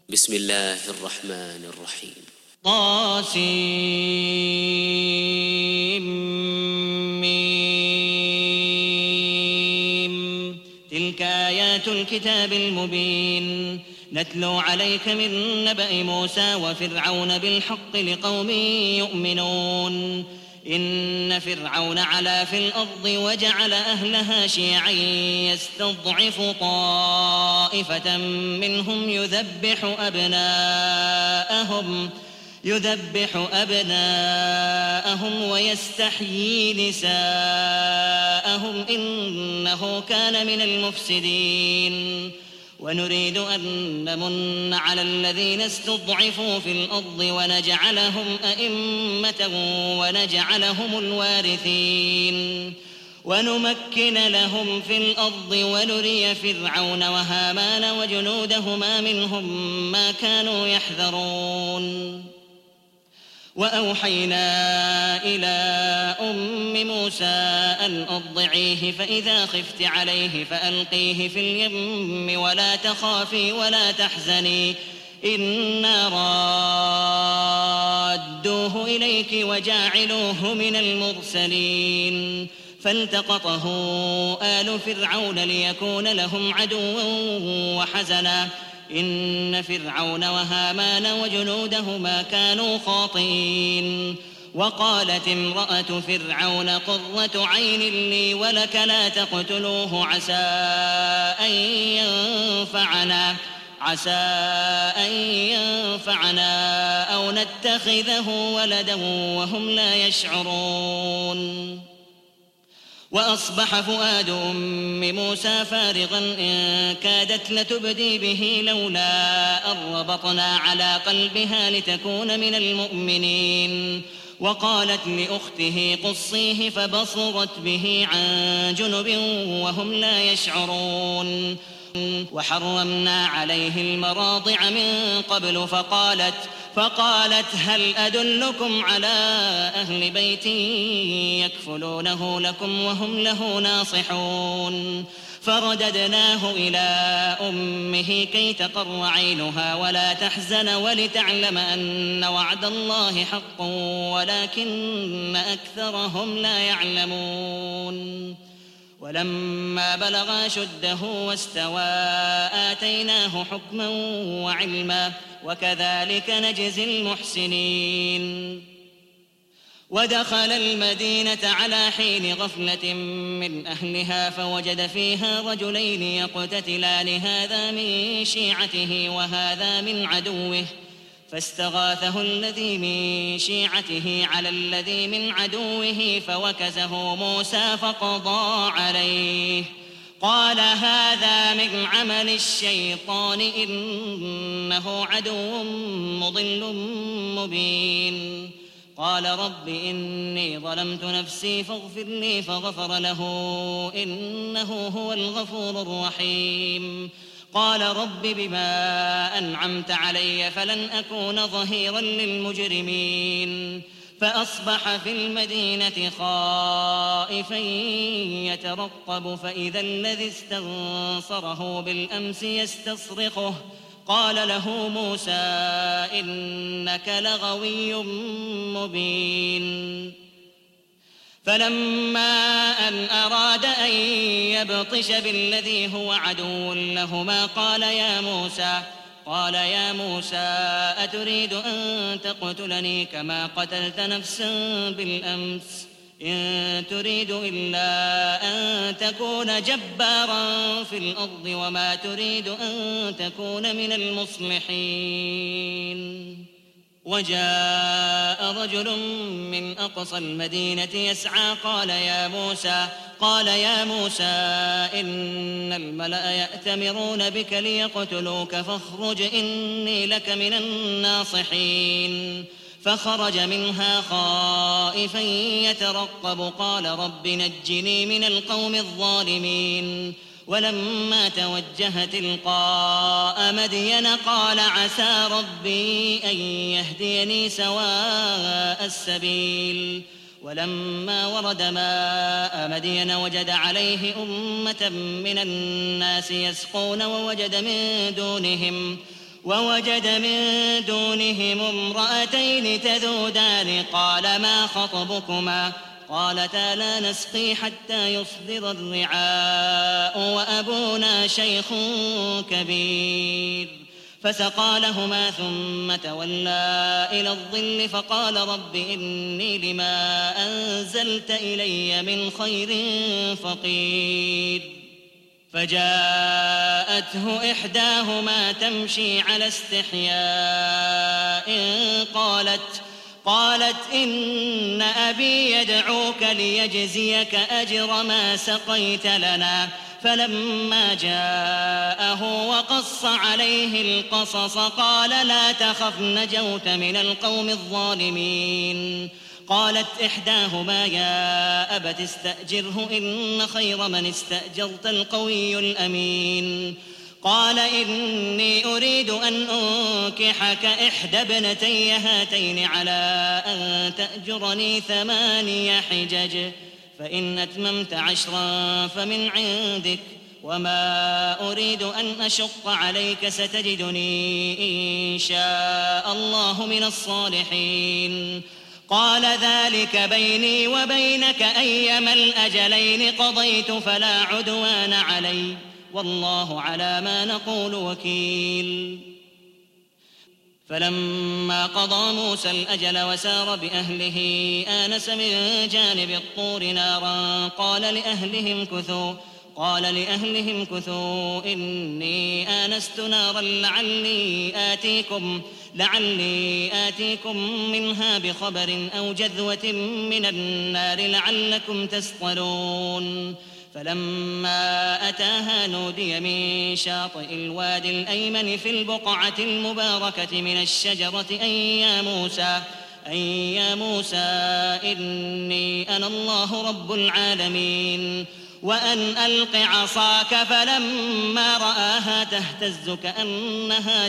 بسم الله الرحمن الرحيم. طاسيم. تلك آيات الكتاب المبين نتلو عليك من نبأ موسى وفرعون بالحق لقوم يؤمنون. إن فرعون علا في الأرض وجعل أهلها شيعا يستضعف طائفة منهم يذبح أبناءهم ويستحيي نساءهم إنه كان من المفسدين. ونريد أن نمن على الذين استضعفوا في الأرض ونجعلهم أئمة ونجعلهم الوارثين ونمكن لهم في الأرض ونري فرعون وهامان وجنودهما منهم ما كانوا يحذرون. وأوحينا إلى أم موسى أن أرضعيه فإذا خفت عليه فألقيه في اليم ولا تخافي ولا تحزني إنا رادوه إليك وجاعلوه من المرسلين. فالتقطه آل فرعون ليكون لهم عدوا وحزنا إن فرعون وهامان وجنودهما كانوا خاطئين. وقالت امرأة فرعون قرة عين لي ولك لا تقتلوه عسى أن ينفعنا أو نتخذه ولدا وهم لا يشعرون. وأصبح فؤاد أم موسى فارغا إن كادت لتبدي به لولا أن ربطنا على قلبها لتكون من المؤمنين. وقالت لأخته قصيه فبصرت به عن جنب وهم لا يشعرون. وحرمنا عليه المراضع من قبل فقالت هل أدلكم على أهل بيت يكفلونه لكم وهم له ناصحون. فرددناه إلى أمه كي تقر عينها ولا تحزن ولتعلم أن وعد الله حق ولكن أكثرهم لا يعلمون. ولما بلغ أشده واستوى آتيناه حكما وعلما وكذلك نجزي المحسنين. ودخل المدينة على حين غفلة من أهلها فوجد فيها رجلين يقتتلان هذا من شيعته وهذا من عدوه فاستغاثه الذي من شيعته على الذي من عدوه فوكزه موسى فقضى عليه. قال هذا من عمل الشيطان إنه عدو مضل مبين. قال رب إني ظلمت نفسي فاغفر لي فغفر له إنه هو الغفور الرحيم. قال رب بما أنعمت علي فلن أكون ظهيرا للمجرمين. فأصبح في المدينة خائفا يترقب فإذا الذي استنصره بالأمس يستصرخه. قال له موسى إنك لغوي مبين. فلما أن أراد أن يبطش بالذي هو عدو لهما قال يا موسى أتريد أن تقتلني كما قتلت نفسا بالأمس إن تريد إلا أن تكون جبارا في الأرض وما تريد أن تكون من المصلحين. وجاء رجل من أقصى المدينة يسعى قال يا موسى إن الملأ يأتمرون بك ليقتلوك فاخرج إني لك من الناصحين. فخرج منها خائفا يترقب قال رب نجني من القوم الظالمين. ولما توجه تلقاء مدين قال عسى ربي أن يهديني سواء السبيل. ولما ورد ماء مدين وجد عليه أمة من الناس يسقون ووجد من دونهم امرأتين تذودان قال ما خطبكما قالتا لا نسقي حتى يصدر الرعاء وأبونا شيخ كبير فسقى لهما ثم تولى إلى الظل فقال رب إني لما أنزلت إلي من خير فقير فجاءته إحداهما تمشي على استحياء قالت إن أبي يدعوك ليجزيك أجر ما سقيت لنا فلما جاءه وقص عليه القصص قال لا تخف نجوت من القوم الظالمين قالت إحداهما يا أبت استأجره إن خير من استأجرت القوي الأمين قال إني أريد أن أنكحك إحدى ابنتي هاتين على أن تأجرني 8 حجج فإن أتممت 10 فمن عندك وما أريد أن أشق عليك ستجدني إن شاء الله من الصالحين قال ذلك بيني وبينك أيما الأجلين قضيت فلا عدوان علي والله على ما نقول وكيل فلما قضى موسى الأجل وسار بأهله آنس من جانب الطور نارا قال لأهلهم كثوا إني آنست نارا لعلي آتيكم منها بخبر أو جذوة من النار لعلكم تصطلون فلما أتاها نودي من شاطئ الوادي الأيمن في البقعة المباركة من الشجرة أن يا موسى إني أنا الله رب العالمين وأن ألق عصاك فلما رآها تهتز كأنها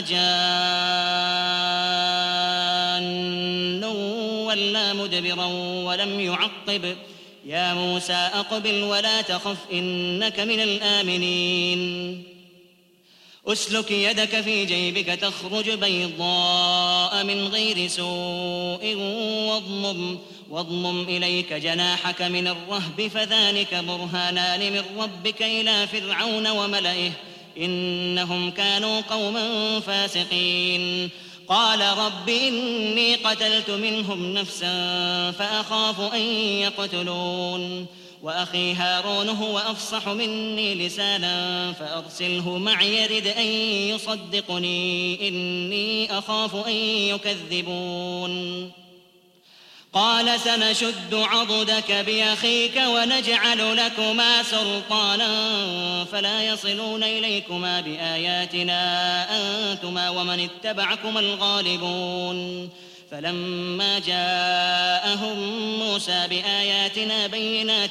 جان ولا مدبرا ولم يعقب يا موسى أقبل ولا تخف إنك من الآمنين أسلك يدك في جيبك تخرج بيضاء من غير سوء واضمم إليك جناحك من الرهب فذلك برهانان من ربك إلى فرعون وملئه إنهم كانوا قوما فاسقين قال رب إني قتلت منهم نفسا فأخاف أن يقتلون وأخي هارون هو أفصح مني لسانا فأرسله معي يرد أن يصدقني إني أخاف أن يكذبون قال سنشد عضدك بأخيك ونجعل لكما سلطانا فلا يصلون إليكما بآياتنا أنتما ومن اتبعكما الغالبون فلما جاءهم موسى بآياتنا بينات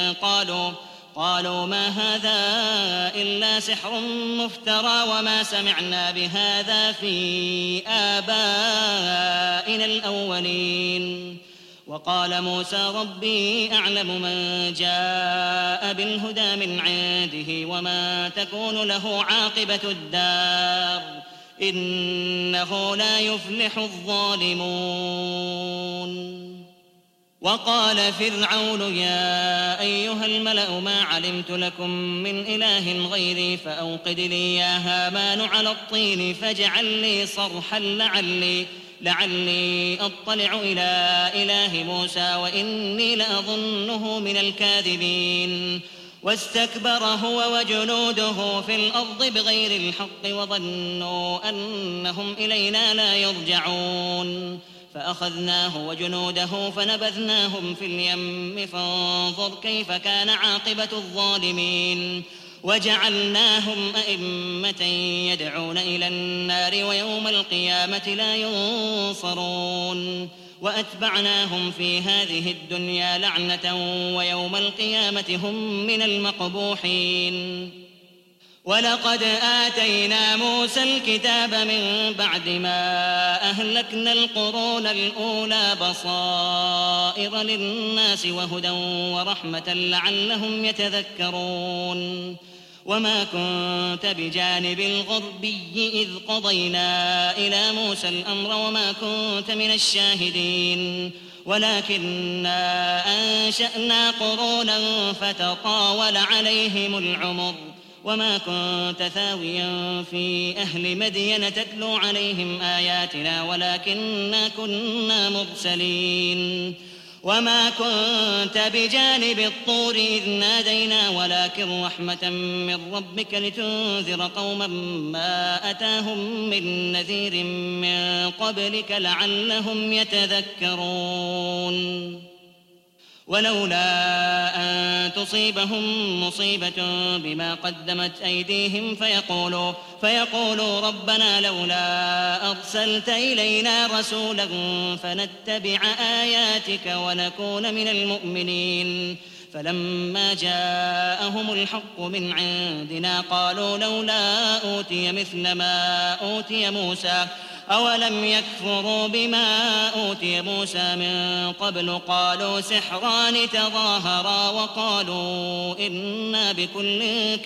قالوا ما هذا إلا سحر مفترى وما سمعنا بهذا في آبائنا الأولين وقال موسى ربي أعلم من جاء بالهدى من عنده وما تكون له عاقبة الدار إنه لا يفلح الظالمون وقال فرعون يا أيها الملأ ما علمت لكم من إله غيري فأوقد لي يا هامان على الطين فاجعل لي صرحا لعلي أطلع إلى إله موسى وإني لأظنه من الكاذبين واستكبر هو وجنوده في الأرض بغير الحق وظنوا أنهم إلينا لا يرجعون فأخذناه وجنوده فنبذناهم في اليم فانظر كيف كان عاقبة الظالمين وجعلناهم أئمة يدعون إلى النار ويوم القيامة لا ينصرون وأتبعناهم في هذه الدنيا لعنة ويوم القيامة هم من المقبوحين ولقد آتينا موسى الكتاب من بعد ما أهلكنا القرون الأولى بصائر للناس وهدى ورحمة لعلهم يتذكرون وما كنت بجانب الغربي إذ قضينا إلى موسى الأمر وما كنت من الشاهدين ولكننا أنشأنا قرونا فتطاول عليهم العمر وما كنت ثاويا في أهل مدين تتلو عليهم آياتنا ولكننا كنا مرسلين وما كنت بجانب الطور إذ نادينا ولكن رحمة من ربك لتنذر قوما ما أتاهم من نذير من قبلك لعلهم يتذكرون ولولا أن تصيبهم مصيبة بما قدمت أيديهم فيقولوا ربنا لولا أرسلت إلينا رسولا فنتبع آياتك ونكون من المؤمنين فلما جاءهم الحق من عندنا قالوا لولا أوتي مثل ما أوتي موسى أولم يكفروا بما أوتي موسى من قبل قالوا سحران تظاهرا وقالوا إنا بكل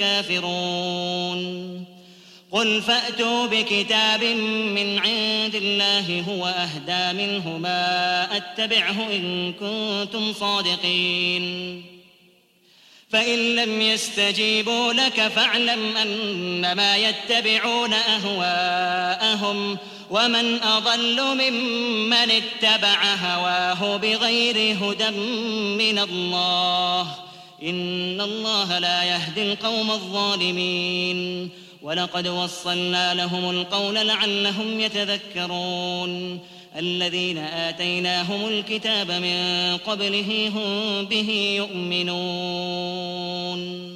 كافرون قل فأتوا بكتاب من عند الله هو أهدى منهما أتبعه إن كنتم صادقين فإن لم يستجيبوا لك فاعلم أنما يتبعون أهواءهم ومن أضل ممن اتبع هواه بغير هدى من الله إن الله لا يهدي القوم الظالمين ولقد وصلنا لهم القول لعلهم يتذكرون الذين آتيناهم الكتاب من قبله هم به يؤمنون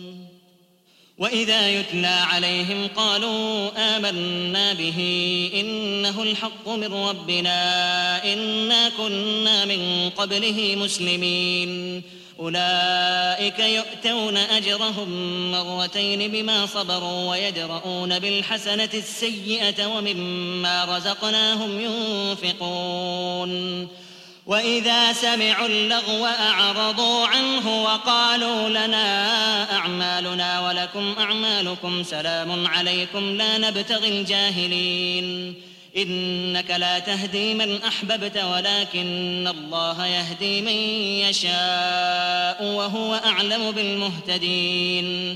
وإذا يتلى عليهم قالوا آمنا به إنه الحق من ربنا إنا كنا من قبله مسلمين أولئك يؤتون أجرهم مرتين بما صبروا ويدرؤون بالحسنة السيئة ومما رزقناهم ينفقون وإذا سمعوا اللغو أعرضوا عنه وقالوا لنا أعمالنا ولكم أعمالكم سلام عليكم لا نبتغي الجاهلين إنك لا تهدي من أحببت ولكن الله يهدي من يشاء وهو أعلم بالمهتدين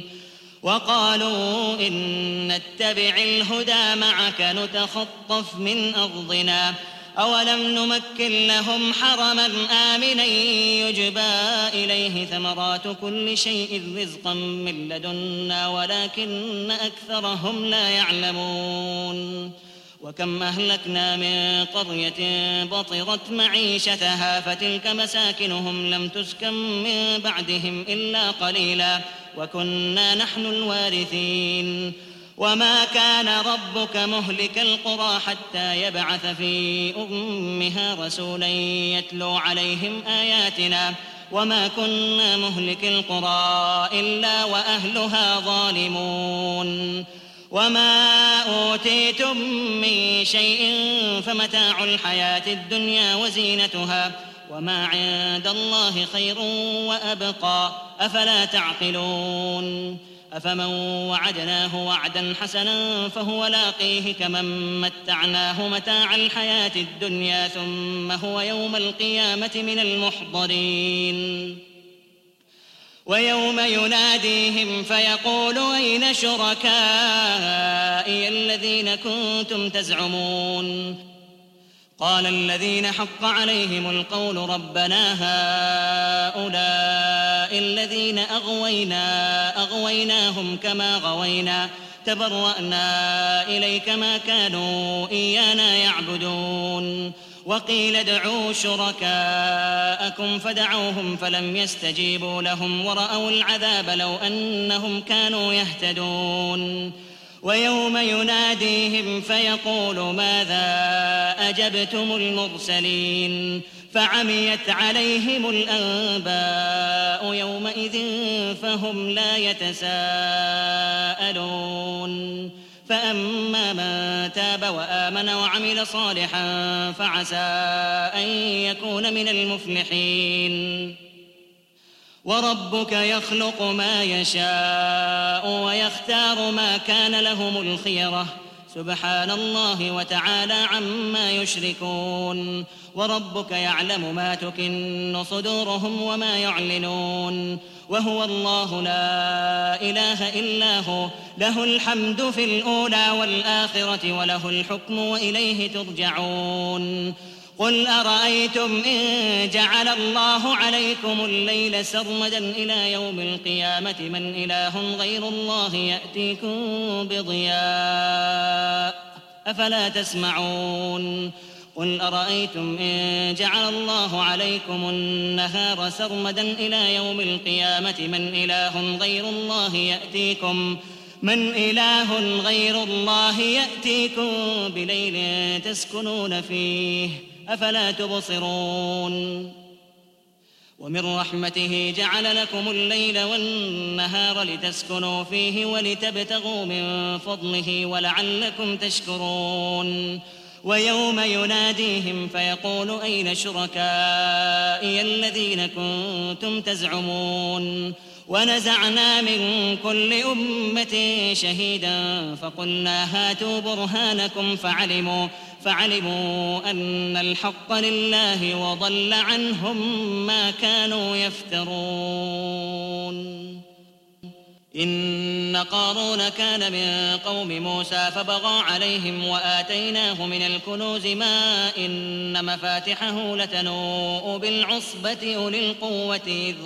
وقالوا إن نتبع الهدى معك نتخطف من أرضنا أولم نمكن لهم حرما آمنا يجبى إليه ثمرات كل شيء رزقا من لدنا ولكن أكثرهم لا يعلمون وكم أهلكنا من قرية بطرت معيشتها فتلك مساكنهم لم تسكن من بعدهم إلا قليلا وكنا نحن الوارثين وما كان ربك مهلك القرى حتى يبعث في أمها رسولا يتلو عليهم آياتنا وما كنا مهلك القرى إلا وأهلها ظالمون وما أوتيتم من شيء فمتاع الحياة الدنيا وزينتها وما عند الله خير وأبقى أفلا تعقلون أفمن وعدناه وعدا حسنا فهو لاقيه كمن متعناه متاع الحياة الدنيا ثم هو يوم القيامة من المحضرين ويوم يناديهم فيقول أين شركائي الذين كنتم تزعمون قال الذين حق عليهم القول ربنا هؤلاء الذين أغويناهم كما غوينا تبرأنا إليك ما كانوا إيانا يعبدون وقيل ادعوا شركاءكم فدعوهم فلم يستجيبوا لهم ورأوا العذاب لو أنهم كانوا يهتدون ويوم يناديهم فيقول ماذا أجبتم المرسلين فعميت عليهم الأنباء يومئذ فهم لا يتساءلون فأما من تاب وآمن وعمل صالحا فعسى أن يكون من المفلحين وربك يخلق ما يشاء ويختار ما كان لهم الخيرة سبحان الله وتعالى عما يشركون وربك يعلم ما تكن صدورهم وما يعلنون وهو الله لا إله إلا هو له الحمد في الأولى والآخرة وله الحكم وإليه ترجعون قل أرأيتم إن جعل الله عليكم الليل سرمدا إلى يوم القيامة من إله غير الله يأتيكم بضياء أفلا تسمعون قل أرأيتم إن جعل الله عليكم النهار سرمدا إلى يوم القيامة من إله غير الله يأتيكم بليل تسكنون فيه أفلا تبصرون ومن رحمته جعل لكم الليل والنهار لتسكنوا فيه ولتبتغوا من فضله ولعلكم تشكرون ويوم يناديهم فيقول أين شركائي الذين كنتم تزعمون ونزعنا من كل أمة شهيدا فقلنا هاتوا برهانكم فعلموا أن الحق لله وضل عنهم ما كانوا يفترون إن قارون كان من قوم موسى فبغى عليهم وآتيناه من الكنوز ما إن مفاتحه لتنوء بالعصبة أولي القوة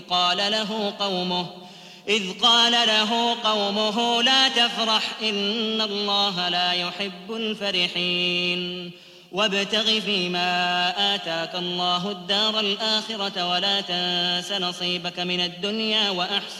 إذ قال له قومه لا تفرح إن الله لا يحب الفرحين وابتغ فيما آتاك الله الدار الآخرة ولا تنس نصيبك من الدنيا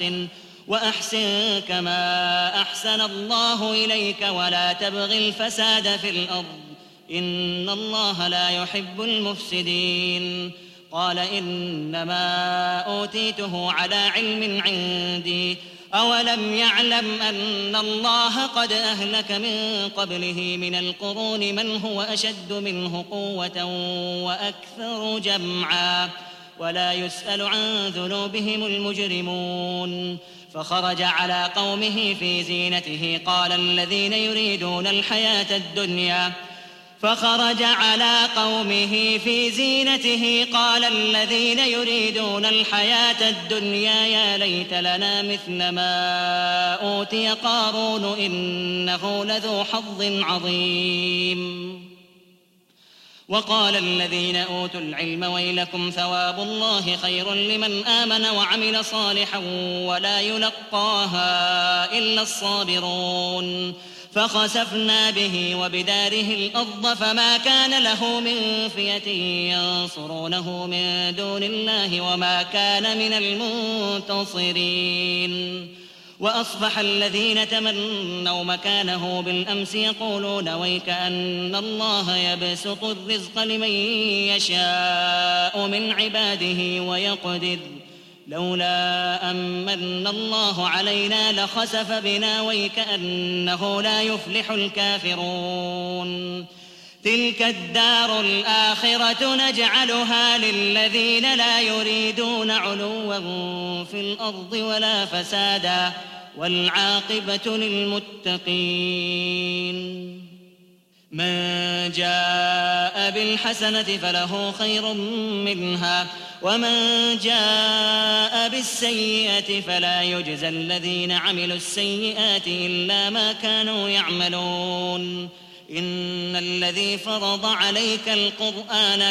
وأحسن كما أحسن الله إليك ولا تبغ الفساد في الأرض إن الله لا يحب المفسدين قال إنما أوتيته على علم عندي أولم يعلم أن الله قد أهلك من قبله من القرون من هو أشد منه قوة وأكثر جمعا ولا يسأل عن ذنوبهم المجرمون فخرج على قومه في زينته قال الذين يريدون الحياة الدنيا يا ليت لنا مثل ما أوتي قارون إنه لذو حظ عظيم وقال الذين أوتوا العلم ويلكم ثواب الله خير لمن آمن وعمل صالحا ولا يلقاها إلا الصابرون فخسفنا به وبداره الأرض فما كان له من فئة ينصرونه من دون الله وما كان من المنتصرين وأصبح الذين تمنوا مكانه بالأمس يقولون ويك أن الله يبسط الرزق لمن يشاء من عباده ويقدر لولا أمن الله علينا لخسف بنا ويكأنه لا يفلح الكافرون تلك الدار الآخرة نجعلها للذين لا يريدون علوا في الأرض ولا فسادا والعاقبة للمتقين من جاء بالحسنة فله خير منها ومن جاء بالسيئة فلا يجزى الذين عملوا السيئات إلا ما كانوا يعملون إن الذي فرض عليك القرآن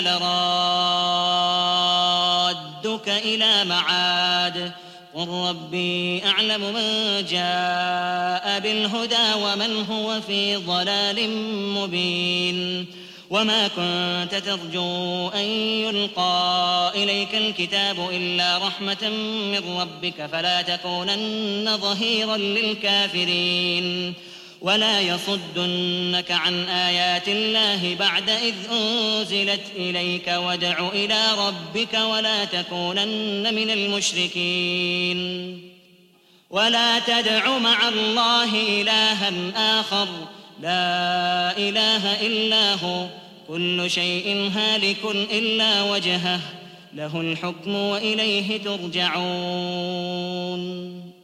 لرادك إلى معاد قل ربي أعلم من جاء بالهدى ومن هو في ضلال مبين وما كنت ترجو أن يلقى إليك الكتاب إلا رحمة من ربك فلا تكونن ظهيرا للكافرين ولا يصدنك عن آيات الله بعد إذ أنزلت إليك وادع إلى ربك ولا تكونن من المشركين ولا تدع مع الله إلها آخر لا إله إلا هو كل شيء هالك إلا وجهه له الحكم وإليه ترجعون.